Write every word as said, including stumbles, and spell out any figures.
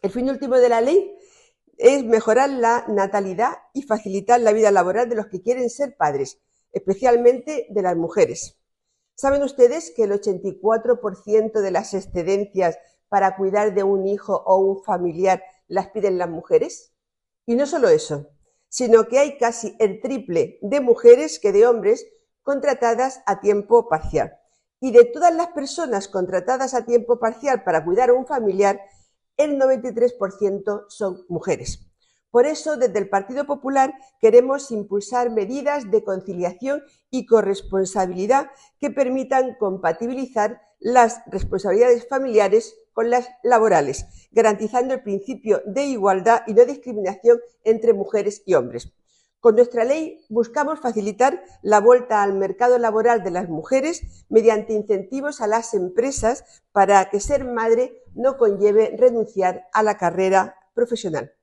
El fin último de la ley es mejorar la natalidad y facilitar la vida laboral de los que quieren ser padres, especialmente de las mujeres. ¿Saben ustedes que el ochenta y cuatro por ciento de las excedencias para cuidar de un hijo o un familiar las piden las mujeres? Y no solo eso, sino que hay casi el triple de mujeres que de hombres contratadas a tiempo parcial. Y de todas las personas contratadas a tiempo parcial para cuidar a un familiar, el noventa y tres por ciento son mujeres. Por eso, desde el Partido Popular queremos impulsar medidas de conciliación y corresponsabilidad que permitan compatibilizar las responsabilidades familiares con las laborales, garantizando el principio de igualdad y no discriminación entre mujeres y hombres. Con nuestra ley buscamos facilitar la vuelta al mercado laboral de las mujeres mediante incentivos a las empresas para que ser madre no conlleve renunciar a la carrera profesional.